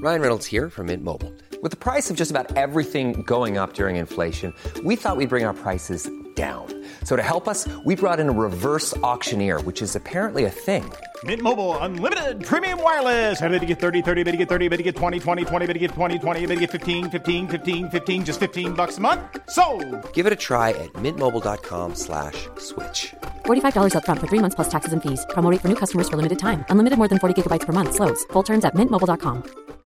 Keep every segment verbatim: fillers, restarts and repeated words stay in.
Ryan Reynolds here from Mint Mobile. With the price of just about everything going up during inflation, we thought we'd bring our prices down. So to help us, we brought in a reverse auctioneer, which is apparently a thing. Mint Mobile Unlimited Premium Wireless. How to get thirty, thirty, how to get thirty, how to get twenty, twenty, twenty, how to get twenty, twenty, how to get fifteen, fifteen, fifteen, fifteen, just fifteen bucks a month? Sold! Give it a try at mintmobile.com slash switch. forty-five dollars up front for three months plus taxes and fees. Promo rate for new customers for limited time. Unlimited more than forty gigabytes per month. Slows full terms at mint mobile dot com.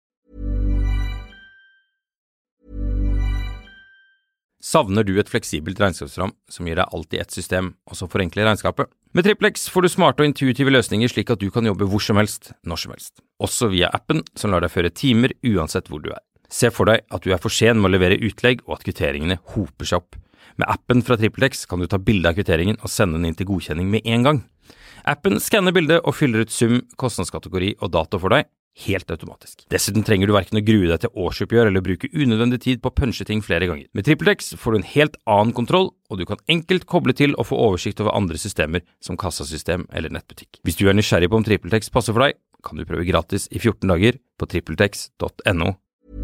Savner du et fleksibelt regnskapsprogram som gir deg alt i ett system, og som forenkler regnskapet? Med Triplex får du smarte og intuitive løsninger slik at du kan jobbe hvor som helst, når som helst. Også via appen som lar deg føre timer uansett hvor du er. Se for deg at du er for sen med å levere utlegg og at kvitteringene hoper seg opp. Med appen fra Triplex kan du ta bilde av kvitteringen og sende den inn til godkjenning med en gang. Appen skanner bildet og fyller ut sum, kostnadskategori og dato for deg, helt automatisk. Dessuten trenger du hverken å grue deg til årsoppgjør eller bruke unødvendig tid på å punche ting flere ganger. Med TripleX får du en helt annen kontroll, og du kan enkelt koble til og få oversikt over andre systemer som kassasystem eller nettbutikk. Hvis du er nysgjerrig på om TripleX passer for deg, kan du prøve gratis i fjorten dager på tripletex punktum no.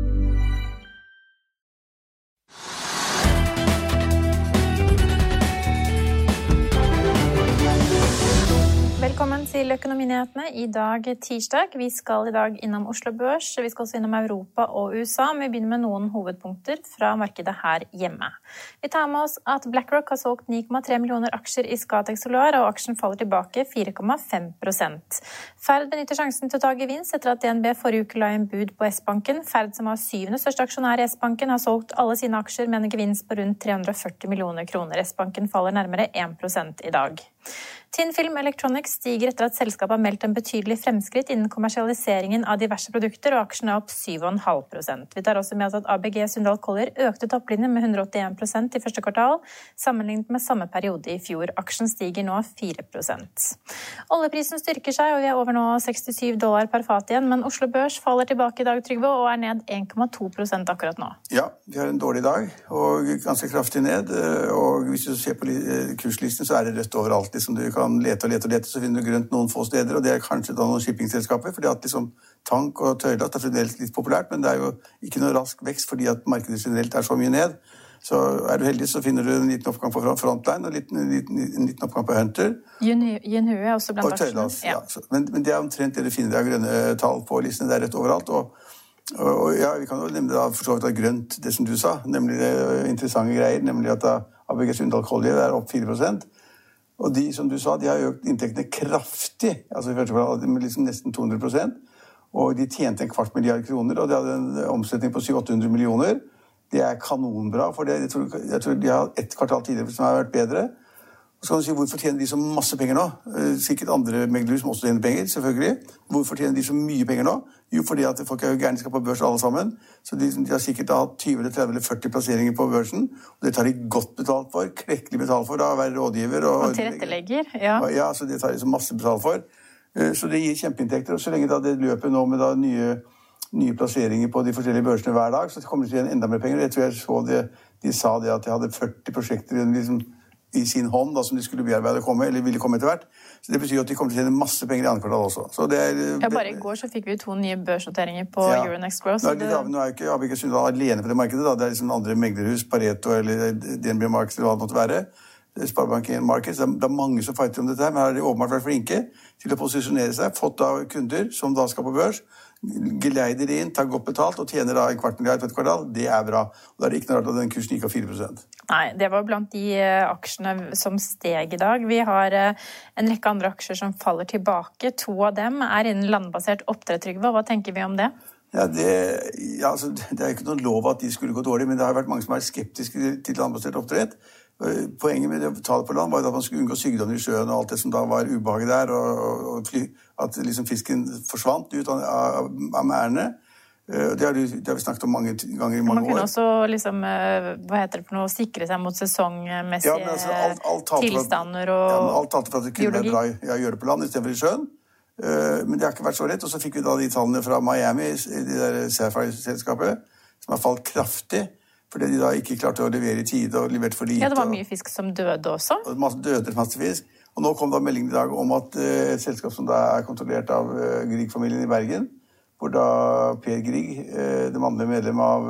Velkommen til Økonominyhetene i dag tirsdag. Vi skal i dag innom Oslo Børs, vi skal også innom Europa og U S A, men vi begynner med noen hovedpunkter fra markedet her hjemme. Vi tar med oss at BlackRock har solgt ni komma tre millioner aksjer i Scatec Solar, og aksjen faller tilbake fire komma fem prosent. Ferd benytter sjansen til å ta gevinst etter at D N B forrige uke la en bud på S-banken. Ferd, som var syvende største aksjonær i S-banken, har solgt alle sine aksjer med en gevinst på rundt tre hundre og førti millioner kroner. S-banken faller nærmere en prosent i dag. Tin Film Electronics stiger etter at selskapet har meldt en betydelig fremskritt innen kommersialiseringen av diverse produkter, og aksjen er opp syv komma fem prosent. Vi tar også med oss at A B G Sundal Collier økte topplinjen med hundre og åttien prosent i første kvartal, sammenlignet med samme periode i fjor. Aksjen stiger nå fire prosent. Oljeprisen styrker seg, og vi er over nå sekstisju dollar per fat igjen, men Oslo Børs faller tilbake i dag, Trygve, og er ned en komma to prosent akkurat nå. Ja, vi har en dårlig dag, og ganske kraftig ned, og hvis du ser på kurslisten, så er det rødt overalt, liksom du kan lete og lete og lete, så finner du grønt noen få steder, og det er kanskje da noen shippingselskaper, fordi at liksom tank og tørrlast er fremdeles litt populært, men det er jo ikke noe rask vekst, fordi at markedet generelt er så mye ned. Så er du heldig, så finner du en liten oppgang på Frontline, og en liten, en liten, en liten oppgang på Hunter. Yunhui er også blant aksjene. Ja. Ja, men, men det er omtrent det du finner av grønne tall på listene, det er rett overalt, og, og, og ja, vi kan jo nemlig da for så vidt av grønt, det som du sa, nemlig det interessante greier, nemlig at da A B G Sundal Collier er opp fire prosent, og de, som du sa, de har økt inntektene kraftig, altså i første fall med liksom nesten to hundre prosent, og de tjente en kvart milliard kroner, og de hadde en omsetning på syv til åtte hundre millioner. Det er kanonbra, for det. Jeg, tror, jeg tror de har ett kvartal tidligere som har vært bedre. Og så kan du si, hvorfor tjener de så masse penger nå? Sikkert andre meglerhus som også tjener penger, selvfølgelig. Hvorfor tjener de så mye penger nå? Jo, fordi at folk er jo gærne skal på børs alle sammen. Så de, de har sikkert hatt tyve, tretti eller førti plasseringer på børsen. Og det tar de godt betalt for, klekkelig betalt for, da, å være rådgiver. Og, og tilrettelegger, ja. Og, ja, så det tar de så masse betalt for. Så det gir kjempeinntekter, og så lenge da det løper nå med da nye, nye plasseringer på de forskjellige børsene hver dag, så kommer det til å gjøre enda mer penger. Jeg tror jeg så det, de sa det at de hadde førti prosjekter liksom, i sin hånd da, som de skulle bearbeide å komme, eller ville komme etter hvert. Så det betyr at de kommer til å tjene masse penger i andre kvartal også. Så det er, ja, bare i går så fikk vi to nye børsnoteringer på ja. Euronext Growth. Nå er, det, nå er ikke A B G Sundal alene på det markedet, da. Det er liksom andre meglerhus, Pareto eller D N B Markets eller hva det måtte være. Sparebanken Markets, det er mange som fighter om dette her, men har de åpenbart vært flinke til å posisjonere seg, fått av kunder som da skal på børs, geleider inn, tar godt betalt og tjener da en kvart milliard på et kvartal, det er bra. Og da er det ikke noe rart at den kursen gikk av fire prosent. Nei, det var blant de aksjene som steg i dag. Vi har en rekke andre aksjer som faller tilbake. To av dem er innen landbasert oppdrett, Trygve. Hva tenker vi om det? Ja, det, ja, altså, det er ikke noen lov at de skulle gå dårlig, men det har vært mange som er skeptiske til landbasert oppdrett. Poenget med det å betale på land var at man skulle unngå sykdommer i sjøen og alt det som da var ubehaget der, og, og fly, at liksom fisken forsvant ut av, av, av mærene. Det har, det har vi snakket om mange ganger i mange år. Man kunne år. også liksom, hva heter det for noe, sikre seg mot sesongmessige ja, altså, alt, alt tilstander og ja, alt talte for at det kunne være bra ja, å gjøre det på land i stedet for i sjøen. Men det har ikke vært så lett, og så fikk vi da de tallene fra Miami, de der Sapphire-selskapet, som har falt kraftig, fordi de da ikke klarte å levere i tide og leverte for lite. Ja, det var mye fisk som døde også. Og masse døde masse fisk. Og nå kom da meldingen i dag om at uh, et selskap som da er kontrollert av uh, Grieg-familien i Bergen, hvor da Per Grieg, det mannlige medlem av,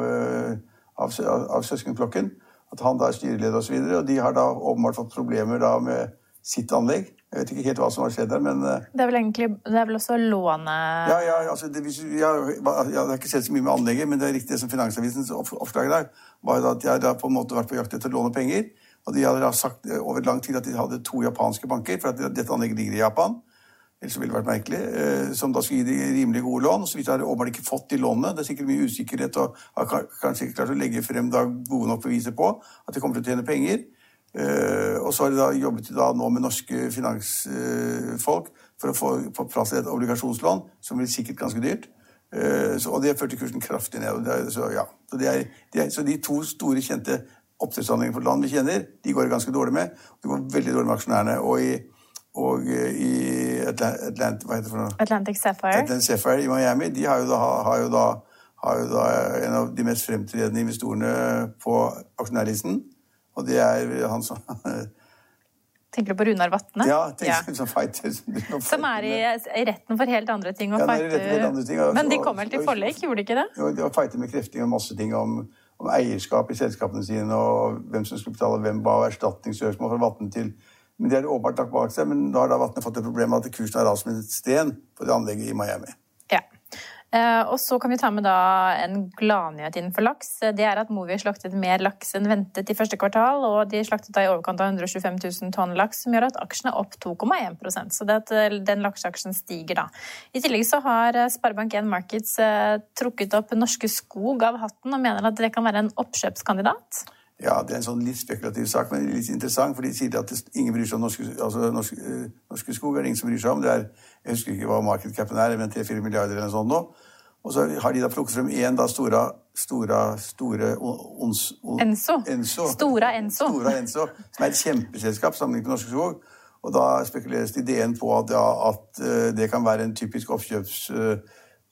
av, av søskenflokken, at han da er styreleder og så videre, og de har da åpenbart fått problemer da med sitt anlegg. Jeg vet ikke helt hva som har skjedd der, men... Det er vel egentlig, det er vel også låne... Ja, ja, altså, det, ja, jeg har ikke sett så mye med anlegget, men det er riktig det som Finansavisens oppslag der, var at de har på en måte vært på jakt etter å låne penger, og de hadde sagt over lang tid at de hadde to japanske banker, for at dette anlegget ligger i Japan, ellers ville det vært merkelig, som da skulle gi de rimelig gode lån, og så vidt har de åpenbart ikke fått de lånene. Det er sikkert mye usikkerhet, og har kanskje ikke klart å legge frem da gode nok beviser på at de kommer til å tjene penger. Uh, og så har de da jobbet de da nå med norske finansfolk uh, for å få på plass et obligasjonslån, som blir sikkert ganske dyrt. Uh, så, og det har ført til kursen kraftig ned. Og det er, så, ja. så, det er, de er, så de to store kjente oppdrettsanleggene på land vi kjenner, de går det ganske dårlig med. Det går veldig dårlig med aksjonærene. Og i, og i Atlant, Atlant, hva heter det for noe? Atlantic Sapphire. Atlantic Sapphire i Miami, de har jo da, har jo da, har jo da en av de mest fremtredende investorene på aksjonærlisten. Og det er han som... Tenker du på Runar Vatne? Ja, tenker ja. Som fighter. Som er i, i retten for helt andre ting. Og ja, fighter... er i retten for helt andre ting. Og, men de kom vel til forlik, gjorde de ikke det? Jo, de har fighter med krefting og masse ting om, om eierskap i selskapene sine, og hvem som skulle betale hvem, hva erstatningssøksmål fra Vatne til. Men det er åpenbart lagt bak seg, men da har da Vatne fått et problem med at kursen har rast med et sten på det anlegget i Miami. Ja. Uh, og så kan vi ta med da en gladnyhet innenfor laks. Det er at Movi slaktet mer laks enn ventet i første kvartal, og de slaktet da i overkant av hundre og tjuefem tusen tonn laks, som gjør at aksjen er opp to komma én prosent. Så det at den lakseaksjen stiger da. I tillegg så har Sparebank en Markets uh, trukket opp Norske Skog av hatten, og mener at det kan være en oppkjøpskandidat. Ja, det er en sånn litt spekulativ sak, men litt interessant, for de sier at det, ingen bryr seg om norske, altså norske, uh, norske skog, er det ingen som bryr seg om. Det er, jeg husker ikke hva market capen er, men tre til fire milliarder eller noe sånt nå. Og så har de da plukket frem en da store, store, store ons, on, Enso. Enso. Stora Enso. Stora Enso, som er et kjempeselskap sammenlignet med Norske Skog. Og da spekuleres ideen på at, ja, at uh, det kan være en typisk oppkjøpsaktør,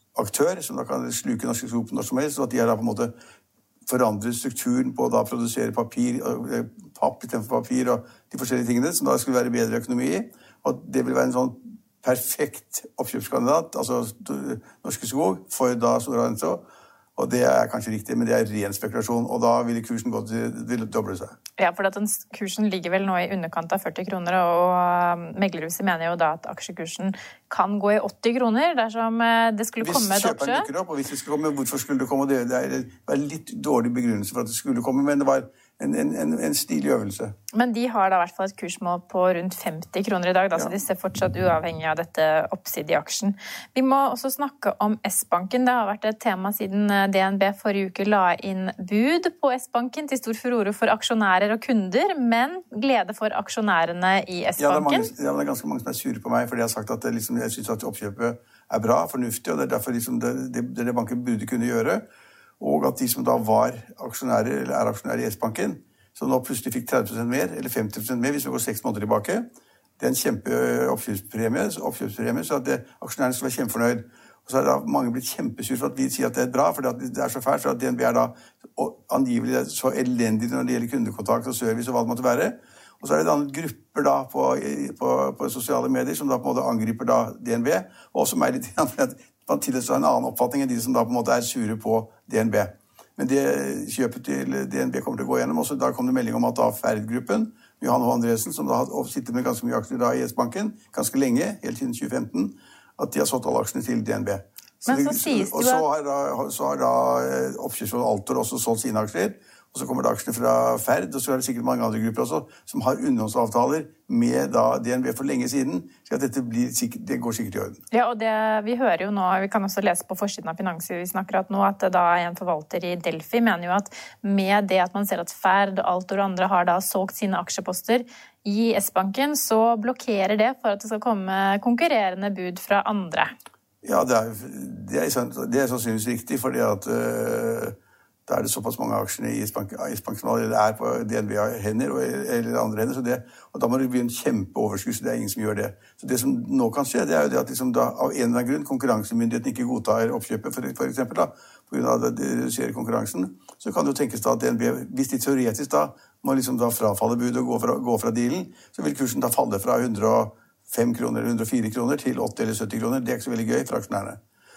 uh, som da kan sluke Norske Skog på når som helst, og at de har da på en måte forandret strukturen på å da produsere papir, uh, papp i stedet for papir, og de forskjellige tingene, som da skulle være bedre økonomi i. Og det vil være en sånn perfekt oppkjøpskandidat, altså Norske Skog, for da Stora Enso. Og det er kanskje riktig, men det er ren spekulasjon, og da vil kursen gå til, til å doble seg. Ja, for at den kursen ligger vel nå i underkant av førti kroner, og meglerhuset mener jo da at aksjekursen kan gå i åtti kroner, dersom det skulle hvis komme et oppkjøp. Hvis kjøperen dukker opp, og hvis det skulle komme, hvorfor skulle det komme? Det, det er, det er litt dårlig begrunnelse for at det skulle komme, men det var en, en, en, en stilig øvelse. Men de har da i hvert fall et kursmål på rundt femti kroner i dag, da, ja. Så de ser fortsatt uavhengig av dette oppside i aksjen. Vi må også snakke om S-banken. Det har vært et tema siden D N B forrige uke la inn bud på S-banken til stor furore for aksjonærer og kunder, men glede for aksjonærene i S-banken. Ja, det er, mange, ja, det er ganske mange som er sure på meg, fordi jeg har sagt at det, liksom, jeg synes at oppkjøpet er bra, fornuftig, og det er derfor liksom, det, det, det banken burde kunne gjøre. Og at de som da var aksjonærer, eller er aksjonærer i S-banken, så nå plutselig fikk tretti prosent mer, eller femti prosent mer, hvis vi går seks måneder tilbake. Det er en kjempe oppkjøpspremie, oppkjøpspremie så at det, aksjonærene skal være kjempefornøyd. Og så har da mange blitt kjempesur for at vi sier at det er bra, for det er så fælt, så at D N B er da angivelig så elendig når det gjelder kundekontakt og service og hva det måtte være. Og så er det dannet grupper da på, på, på sosiale medier som da på en måte angriper da D N B, og som er litt for at man tilhører en annen oppfatning enn de som da på en måte er sure på D N B. Men det kjøpet til D N B kommer til å gå gjennom. Også da kom det melding om at da Ferd-gruppen, Johan H. Andresen, som da har sittet med ganske mye aksjer da i S-banken, ganske lenge, helt siden tjue femten, at de har solgt alle aksjene til D N B. Så Men så det, sies og så har da, så har da oppkjøpsråd Altor også solgt sine aksjer, og så kommer det aksjene fra Ferd, og så er det sikkert mange andre grupper også, som har underhåndsavtaler med da D N B for lenge siden, så at dette blir sikkert, det går sikkert i orden. Ja, og det, vi hører jo nå, vi kan også lese på forsiden av Finansavisen akkurat nå, at da en forvalter i Delphi mener jo at med det at man ser at Ferd, Altor og andre har da solgt sine aksjeposter i S-banken, så blokkerer det for at det skal komme konkurrerende bud fra andre. Ja, det er, det er, det er sannsynligvis riktig, fordi at øh, da er det såpass mange aksjene i S-banken som allerede er på D N B-hender eller andre hender, så det, og da må det bli en kjempeoverskudd, så det er ingen som gjør det. Så det som nå kan skje, det er jo det at liksom da, av en eller annen grunn konkurransemyndigheten ikke godtar oppkjøpet, for, for eksempel da, på grunn av at det reduserer konkurransen, så kan det jo tenkes da at D N B, hvis de teoretisk da må liksom da frafalle budet og gå fra, gå fra dealen, så vil kursen da falle fra hundre og fem kroner eller hundre og fire kroner til åtti eller sytti kroner. Det er ikke så veldig gøy for aksjonærene.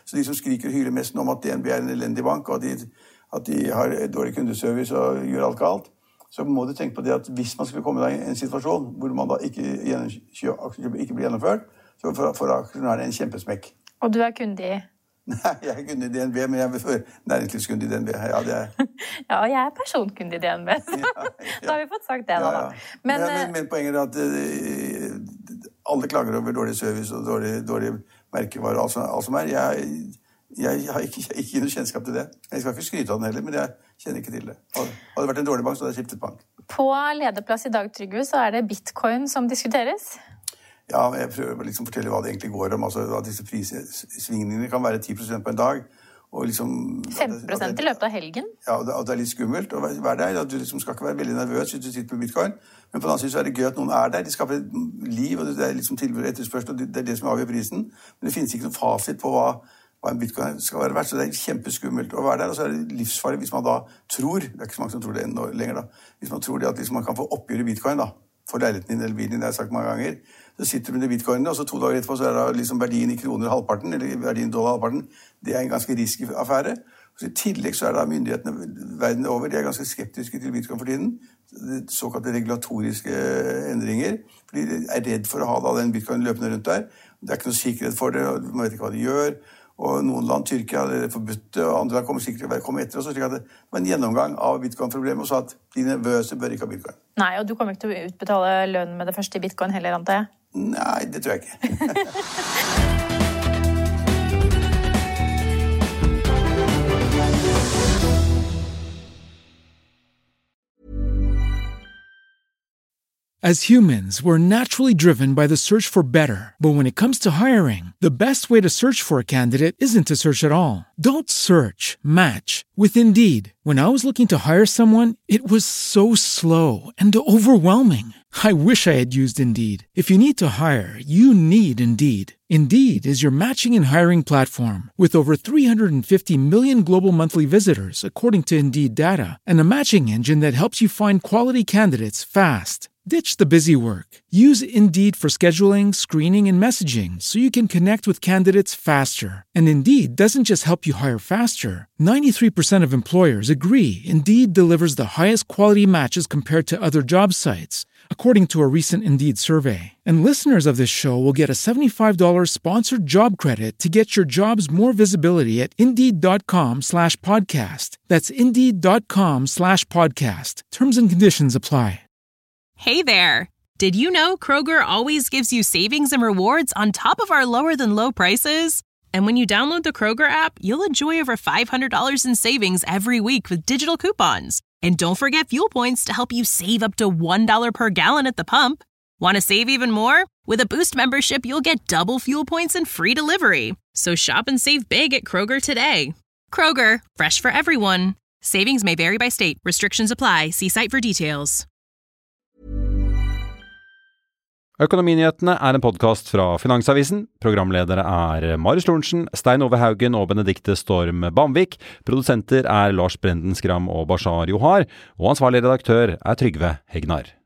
Så de som skriker og hyler mest om at D N B er en elendig bank, og at de, at de har dårlig kundeservice og gjør alt galt, så må du tenke på det at hvis man skulle komme i en situasjon hvor man da ikke, ikke blir gjennomført, så for, for aksjen er det en kjempesmekk. Og du er kunde i? Nei, jeg er kunde i D N B, men jeg er næringslivskunde i D N B. Ja, det er... ja, og jeg er personkunde i D N B, så ja, ja. Da har vi fått sagt det da. Ja, ja. Men, men, men, men poenget er at uh, alle klager over dårlig service og dårlig, dårlig merkevare og alt, alt som er. Jeg, jeg, jeg har ikke, jeg, ikke noe kjennskap til det. Jeg skal ikke skryte av den heller, men jeg kjenner ikke til det. Hadde det vært en dårlig bank, så hadde jeg skiftet bank. På lederplass i dag, Trygve, så er det bitcoin som diskuteres. Ja, jeg prøver liksom å fortelle hva det egentlig går om. Altså, at disse prissvingningene kan være ti prosent på en dag. Og liksom, femten prosent i løpet av helgen? Ja, og det, og det er litt skummelt å være der. At du liksom skal ikke være veldig nervøs hvis du sitter med bitcoin. Men på den annen side så er det gøy at noen er der. De skaper liv, og det er liksom tilbud og etterspørsel, og det er det som avgjør prisen. Men det finnes ikke noen fasit på hva, hva en bitcoin skal være verdt, så det er kjempeskummelt å være der. Og så er det livsfarlig hvis man da tror, det er ikke så mange som tror det enda lenger da, hvis man tror det at liksom man kan få oppgjøre bitcoin da, for leiligheten din eller bilen din, det har jeg sagt mange ganger. Så sitter du med bitcoinene, og så to dager etterpå så er det liksom verdien i kroner halvparten, eller verdien i dollar halvparten. Det er en ganske risky affære. Så i tillegg så er det myndighetene verden over, de er ganske skeptiske til bitcoin for tiden. Såkalte regulatoriske endringer, fordi de er redd for å ha da, den bitcoin løpende rundt der. Det er ikke noe sikkerhet for det, og man vet ikke hva de gjør. Og noen land, Tyrkia, er forbudt, og andre land kommer sikkert til å komme etter oss. Slik at det var en gjennomgang av bitcoin-problemet, og så at de nervøse bør ikke ha bitcoin. Nei, og du kommer ikke til å utbetale lønn med det første i bitcoin heller, antar jeg? Nei, det tror jeg ikke. As humans, we're naturally driven by the search for better. But when it comes to hiring, the best way to search for a candidate isn't to search at all. Don't search, match with Indeed. When I was looking to hire someone, it was so slow and overwhelming. I wish I had used Indeed. If you need to hire, you need Indeed. Indeed is your matching and hiring platform with over three hundred fifty million global monthly visitors, according to Indeed data, and a matching engine that helps you find quality candidates fast. Ditch the busy work. Use Indeed for scheduling, screening, and messaging so you can connect with candidates faster. And Indeed doesn't just help you hire faster. ninety-three percent of employers agree Indeed delivers the highest quality matches compared to other job sites, according to a recent Indeed survey. And listeners of this show will get a seventy-five dollars sponsored job credit to get your jobs more visibility at Indeed.com slash podcast. That's Indeed.com slash podcast. Terms and conditions apply. Hey there! Did you know Kroger always gives you savings and rewards on top of our lower-than-low prices? And when you download the Kroger app, you'll enjoy over five hundred dollars in savings every week with digital coupons. And don't forget fuel points to help you save up to one dollar per gallon at the pump. Want to save even more? With a Boost membership, you'll get double fuel points and free delivery. So shop and save big at Kroger today. Kroger, fresh for everyone. Savings may vary by state. Restrictions apply. See site for details. Økonominyhetene er en podcast fra Finansavisen. Programledere er Marius Lorentzen, Stein Ove Haugen og Benedikte Storm Bamvik. Produsenter er Lars Brenden Skram og Bashar Johar. Og ansvarlig redaktør er Trygve Hegnar.